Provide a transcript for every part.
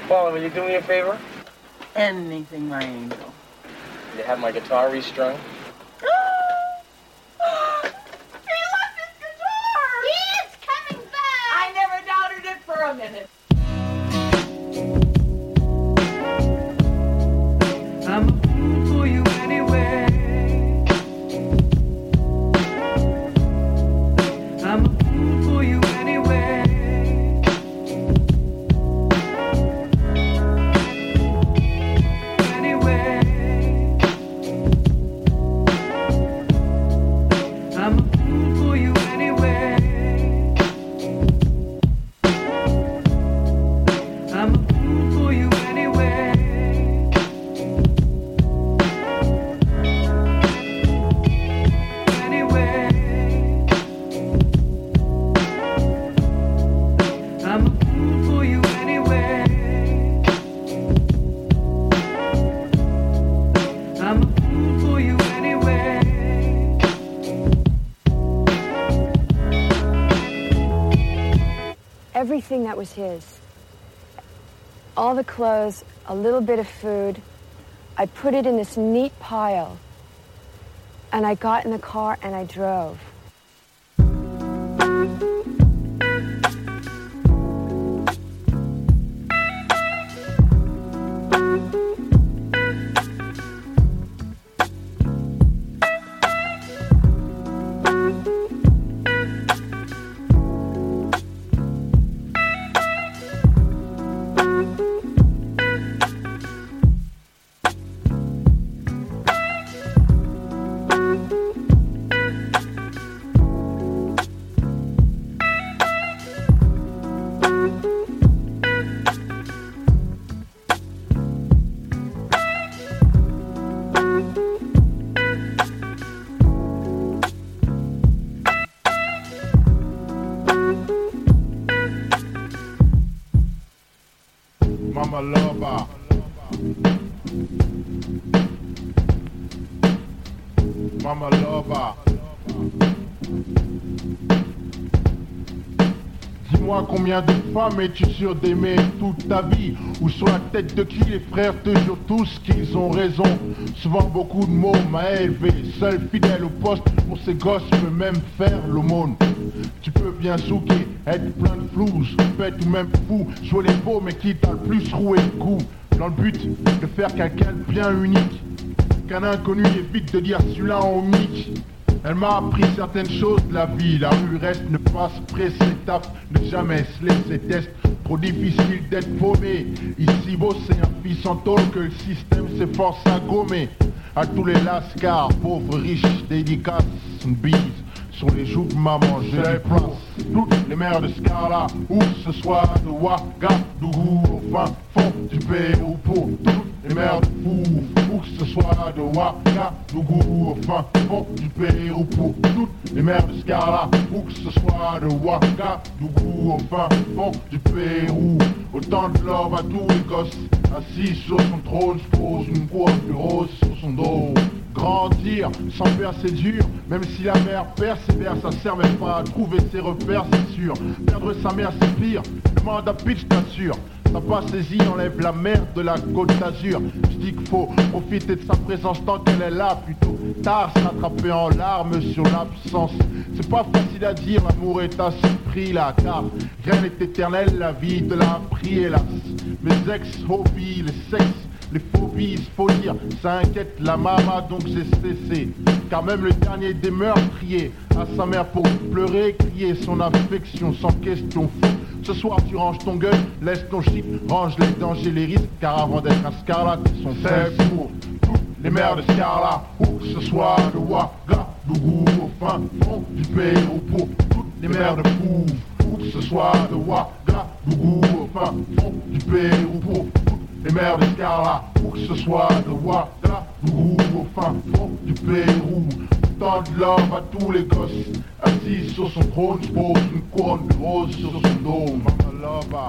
Paula, will you do me a favor? Anything, my angel. Will you have my guitar restrung? He left his guitar! He's coming back! I never doubted it for a minute. I'm a fool for you anyway. I'm a fool for you anyway. Anyway. I'm a fool for you anyway. I'm a fool for you anyway. Anyway. I'm a fool for you anyway. I'm a fool for you anyway. Everything that was his. All the clothes, a little bit of food. I put it in this neat pile. And I got in the car and I drove. Mama lover. Mama lover. Dis-moi combien de femmes es-tu sûr d'aimer toute ta vie? Ou sur la tête de qui les frères te jurent tous qu'ils ont raison? Souvent beaucoup de mots m'a élevé, seul fidèle au poste pour ces gosses peut même faire l'aumône. Tu peux bien souquer, être plein de flouze, bête ou même fou, jouer les beaux mais qui t'a le plus roué le cou? Dans le but de faire quelqu'un de bien unique, qu'un inconnu évite de dire celui-là en mic. Elle m'a appris certaines choses de la vie, la rue reste, ne pas se presser, tape, ne jamais se laisser test. Trop difficile d'être paumé, ici beau c'est un fils en tôle que le système s'efforce à gommer. À tous les lascars, pauvres, riches, dédicaces, une bise sur les joues de maman, je les place. Toutes les mères de Scarla, où ce soit de Ouagadougou, au fin fond du Pérou, pour toutes les mères de Fou, où que ce soit de Ouagadougou, au fin fond du Pérou, pour toutes les mères de Scarla, où que ce soit de Ouagadougou, au fin fond du Pérou. Autant de love à tous les gosses, assis sur son trône, se pose une couronne de rose sur son dos. Grandir sans père c'est dur, même si la mère persévère, ça sert même pas à trouver ses repères, c'est sûr. Perdre sa mère c'est pire, demande à Pitch t'assure. Sa passaisie enlève la merde de la Côte d'Azur. Je dis qu'il faut profiter de sa présence tant qu'elle est là, plutôt tard s'attraper en larmes sur l'absence. C'est pas facile à dire, l'amour est à ce prix là, car rien n'est éternel, la vie te l'a appris hélas. Mes ex-hobbies, les sexes, les phobies, faut dire, ça inquiète la maman donc j'ai cessé. Car même le dernier des meurtriers à sa mère pour pleurer, crier son affection sans question fou. Ce soir tu ranges ton gueule, laisse ton shit, range les dangers, les risques. Car avant d'être un Scarlat, ils sont faits pour toutes les mères de Scarlat. Où que ce soit de Ouagadougou au fin fond du Pérou, pour toutes les mères de Fou. Où que ce soit de Ouagadougou au fin fond du Pérou, pour les mères de Scarla, où que ce soit de Ouagadougou au fin fond du Pérou. Tant de love à tous les gosses, assis sur son trône, je pose une couronne de rose sur son dos. Mama lover.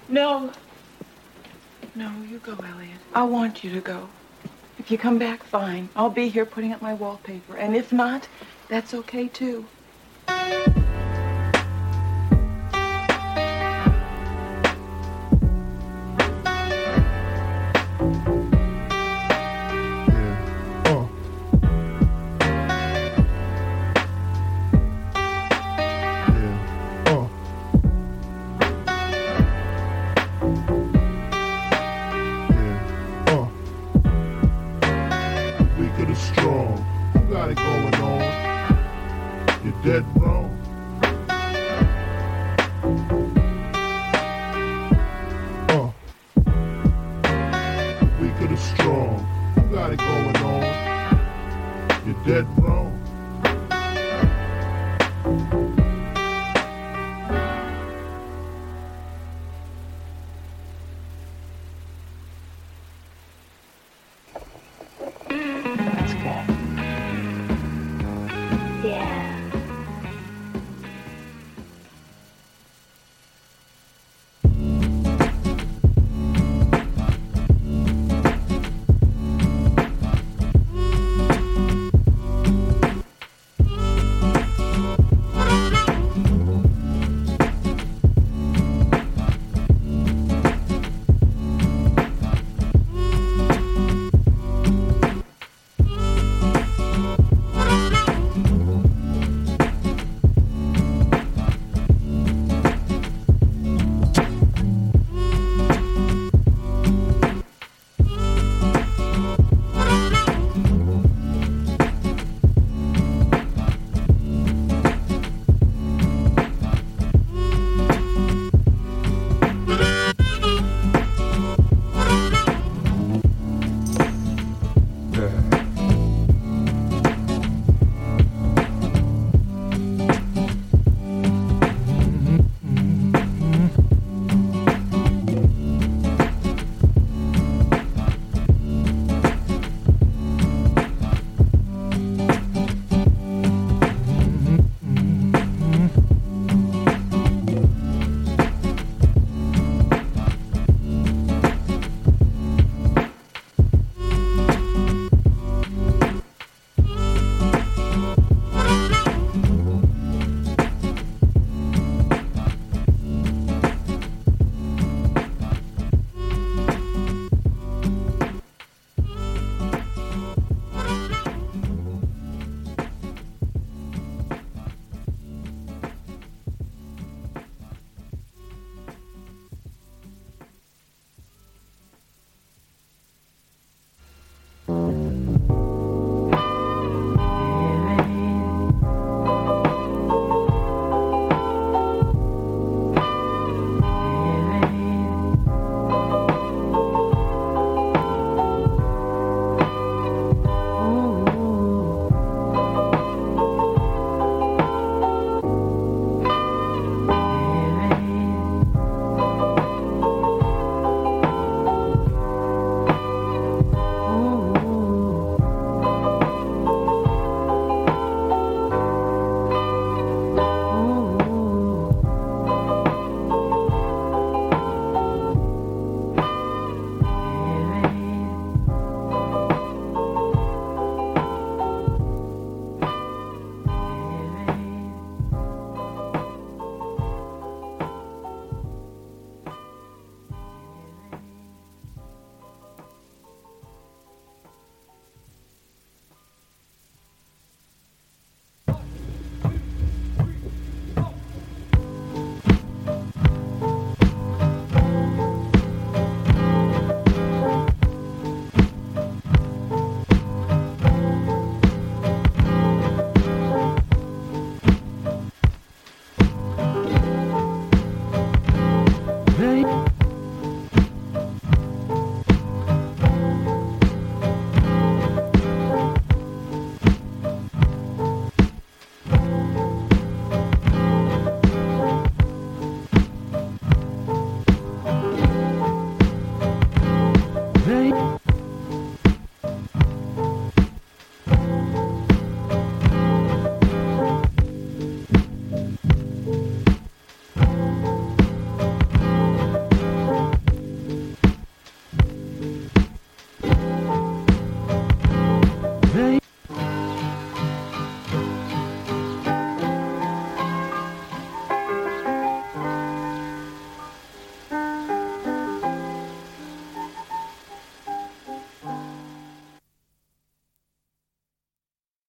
No. No, you go, Elliot. I want you to go. If you come back, fine. I'll be here putting up my wallpaper. And if not, that's okay, too.